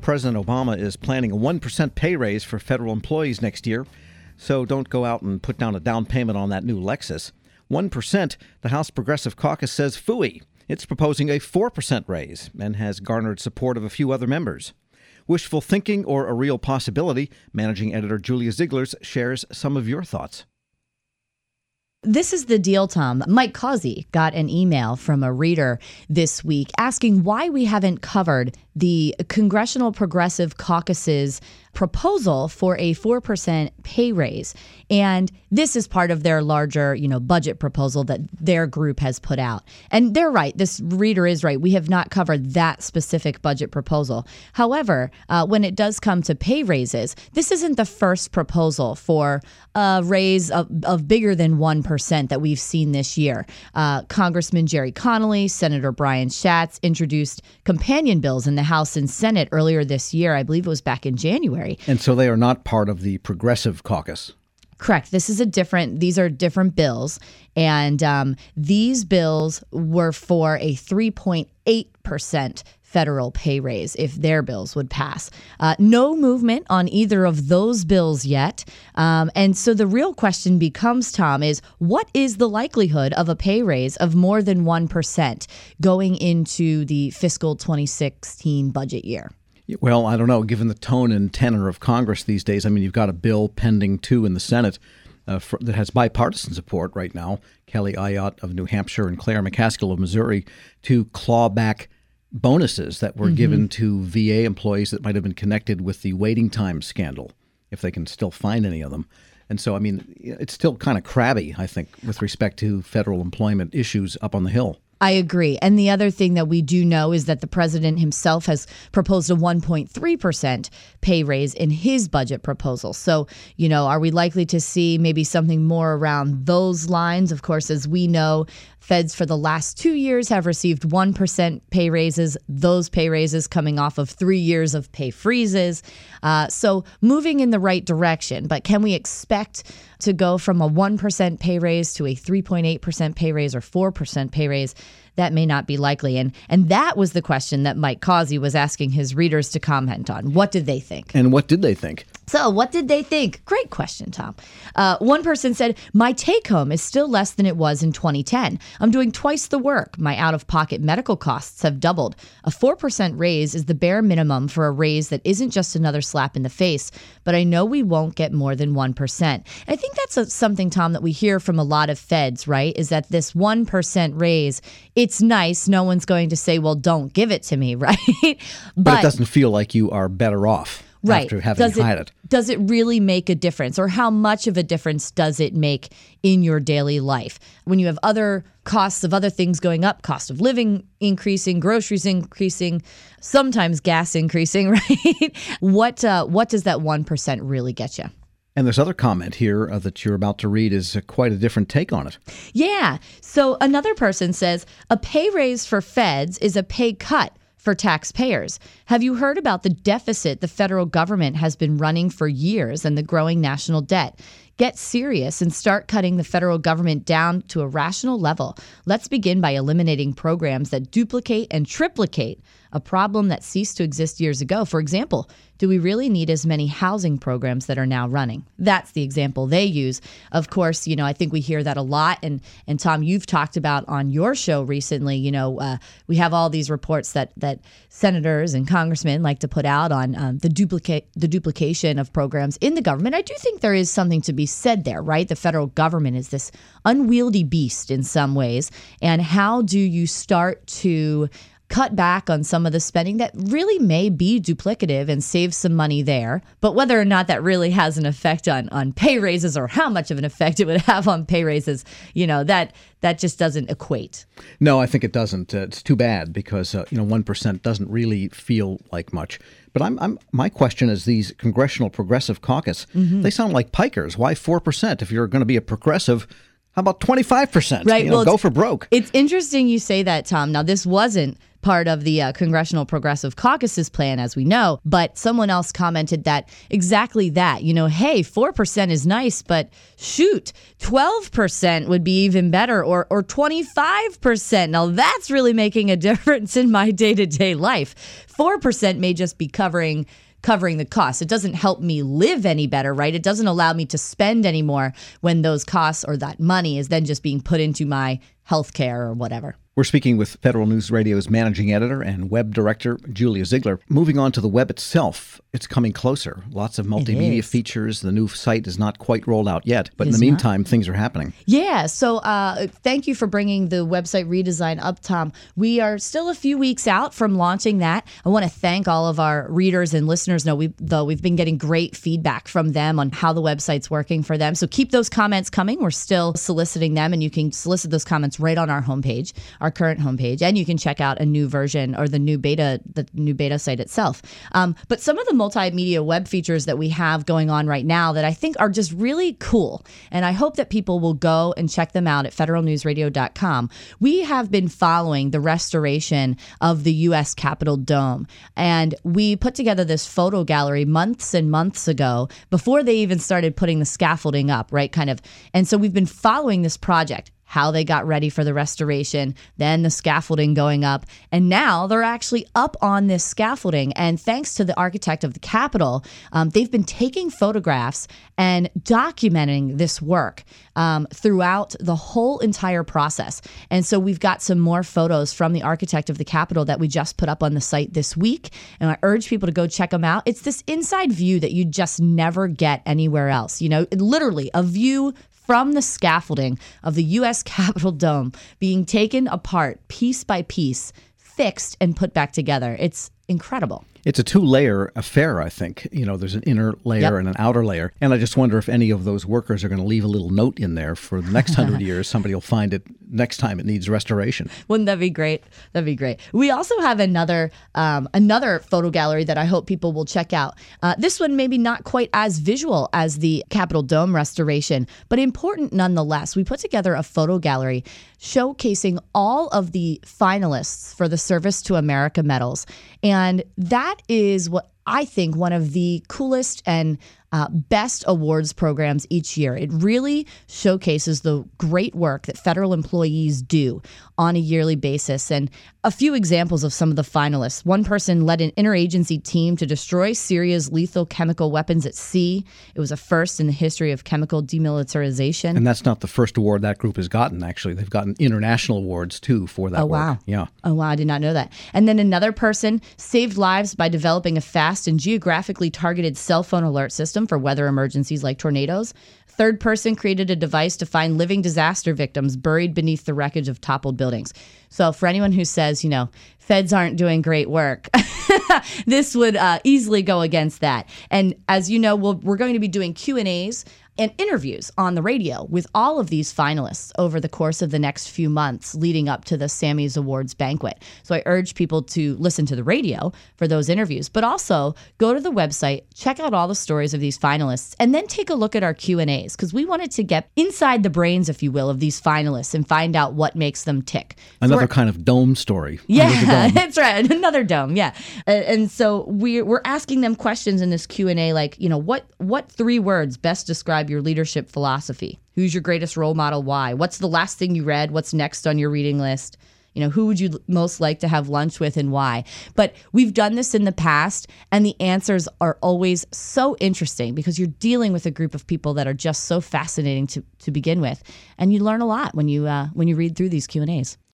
President Obama is planning a 1% pay raise for federal employees next year. So don't go out and put down a down payment on that new Lexus. 1%, the House Progressive Caucus says phooey. It's proposing a 4% raise and has garnered support of a few other members. Wishful thinking or a real possibility? Managing editor Julia Ziegler shares some of your thoughts. This is the deal, Tom. Mike Causey got an email from a reader this week asking why we haven't covered the Congressional Progressive Caucus's proposal for a 4% pay raise. And this is part of their larger, budget proposal that their group has put out. And they're right. This reader is right. We have not covered that specific budget proposal. However, when it does come to pay raises, this isn't the first proposal for a raise of bigger than 1% that we've seen this year. Congressman Jerry Connolly, Senator Brian Schatz introduced companion bills in the House and Senate earlier this year. I believe it was back in January. And so they are not part of the Progressive Caucus. Correct. These are different bills. And these bills were for a 3.8% federal pay raise if their bills would pass. No movement on either of those bills yet. And so the real question becomes, Tom, is what is the likelihood of a pay raise of more than 1% going into the fiscal 2016 budget year? Well, I don't know. Given the tone and tenor of Congress these days, I mean, you've got a bill pending, too, in the Senate that has bipartisan support right now. Kelly Ayotte of New Hampshire and Claire McCaskill of Missouri to claw back bonuses that were given to VA employees that might have been connected with the waiting time scandal, if they can still find any of them. And so, I mean, it's still kind of crabby, I think, with respect to federal employment issues up on the Hill. I agree. And the other thing that we do know is that the president himself has proposed a 1.3% pay raise in his budget proposal. So, are we likely to see maybe something more around those lines? Of course, as we know, feds for the last 2 years have received 1% pay raises, those pay raises coming off of 3 years of pay freezes. So moving in the right direction. But can we expect to go from a 1% pay raise to a 3.8% pay raise or 4% pay raise? That may not be likely. And that was the question that Mike Causey was asking his readers to comment on. What did they think? And what did they think? So what did they think? Great question, Tom. One person said, my take home is still less than it was in 2010. I'm doing twice the work. My out-of-pocket medical costs have doubled. A 4% raise is the bare minimum for a raise that isn't just another slap in the face, but I know we won't get more than 1%. And I think that's something, Tom, that we hear from a lot of feds, right? Is that this 1% raise, it's nice. No one's going to say, well, don't give it to me, right? But it doesn't feel like you are better off. Right. After having had it. Does it really make a difference? Or how much of a difference does it make in your daily life? When you have other costs of other things going up, cost of living increasing, groceries increasing, sometimes gas increasing, right? What does that 1% really get you? And this other comment here that you're about to read is quite a different take on it. Yeah. So another person says, a pay raise for feds is a pay cut for taxpayers. Have you heard about the deficit the federal government has been running for years and the growing national debt? Get serious and start cutting the federal government down to a rational level. Let's begin by eliminating programs that duplicate and triplicate a problem that ceased to exist years ago. For example, do we really need as many housing programs that are now running? That's the example they use. Of course, I think we hear that a lot. And Tom, you've talked about on your show recently, we have all these reports that senators and congressmen like to put out on the duplication of programs in the government. I do think there is something to be said there, right? The federal government is this unwieldy beast in some ways. And how do you start to cut back on some of the spending that really may be duplicative and save some money there? But whether or not that really has an effect on pay raises or how much of an effect it would have on pay raises, that just doesn't equate. No, I think it doesn't. It's too bad because 1% doesn't really feel like much. But my question is these Congressional Progressive Caucus, they sound like pikers. Why 4%? If you're going to be a progressive, how about 25%? Right. Go for broke. It's interesting you say that, Tom. Now, this wasn't part of the Congressional Progressive Caucus's plan, as we know. But someone else commented that exactly that, hey, 4% is nice, but shoot, 12% would be even better, or 25%. Now that's really making a difference in my day-to-day life. 4% may just be covering the costs. It doesn't help me live any better, right? It doesn't allow me to spend anymore when those costs or that money is then just being put into my health care or whatever. We're speaking with Federal News Radio's managing editor and web director, Julia Ziegler. Moving on to the web itself, it's coming closer. Lots of multimedia features. The new site is not quite rolled out yet, but in the meantime, things are happening. Yeah, so thank you for bringing the website redesign up, Tom. We are still a few weeks out from launching that. I want to thank all of our readers and listeners. We've been getting great feedback from them on how the website's working for them. So keep those comments coming. We're still soliciting them, and you can solicit those comments right on our homepage, our current homepage, and you can check out a new version or the new beta site itself. But some of the multimedia web features that we have going on right now that I think are just really cool, and I hope that people will go and check them out at federalnewsradio.com. We have been following the restoration of the U.S. Capitol Dome, and we put together this photo gallery months and months ago before they even started putting the scaffolding up, right? And so we've been following this project, how they got ready for the restoration, then the scaffolding going up, and now they're actually up on this scaffolding. And thanks to the architect of the Capitol, they've been taking photographs and documenting this work throughout the whole entire process. And so we've got some more photos from the architect of the Capitol that we just put up on the site this week, and I urge people to go check them out. It's this inside view that you just never get anywhere else. Literally a view from the scaffolding of the U.S. Capitol Dome being taken apart piece by piece, fixed and put back together. It's incredible. It's a two-layer affair, I think. There's an inner layer and an outer layer. And I just wonder if any of those workers are going to leave a little note in there for the next 100 years. Somebody will find it next time it needs restoration. Wouldn't that be great? That'd be great. We also have another photo gallery that I hope people will check out. This one maybe not quite as visual as the Capitol Dome restoration, but important nonetheless. We put together a photo gallery showcasing all of the finalists for the Service to America medals. And that is what I think one of the coolest and best awards programs each year. It really showcases the great work that federal employees do on a yearly basis. And a few examples of some of the finalists. One person led an interagency team to destroy Syria's lethal chemical weapons at sea. It was a first in the history of chemical demilitarization. And that's not the first award that group has gotten, actually. They've gotten international awards, too, for that work. Wow. Yeah. Oh, wow. I did not know that. And then another person saved lives by developing a fast and geographically targeted cell phone alert system for weather emergencies like tornadoes. Third person created a device to find living disaster victims buried beneath the wreckage of toppled buildings. So for anyone who says, feds aren't doing great work, this would easily go against that. And as you know, we're going to be doing Q&As and interviews on the radio with all of these finalists over the course of the next few months leading up to the Sammy's Awards banquet. So I urge people to listen to the radio for those interviews, but also go to the website, check out all the stories of these finalists, and then take a look at our Q&As, because we wanted to get inside the brains, if you will, of these finalists and find out what makes them tick. Another kind of dome story. Yeah, that's right. Another dome, yeah. And so we're asking them questions in this Q&A like, what 3 words best describe your leadership philosophy? Who's your greatest role model? Why? What's the last thing you read? What's next on your reading list? Who would you most like to have lunch with and why? But we've done this in the past, and the answers are always so interesting because you're dealing with a group of people that are just so fascinating to begin with. And you learn a lot when you read through these Q&As.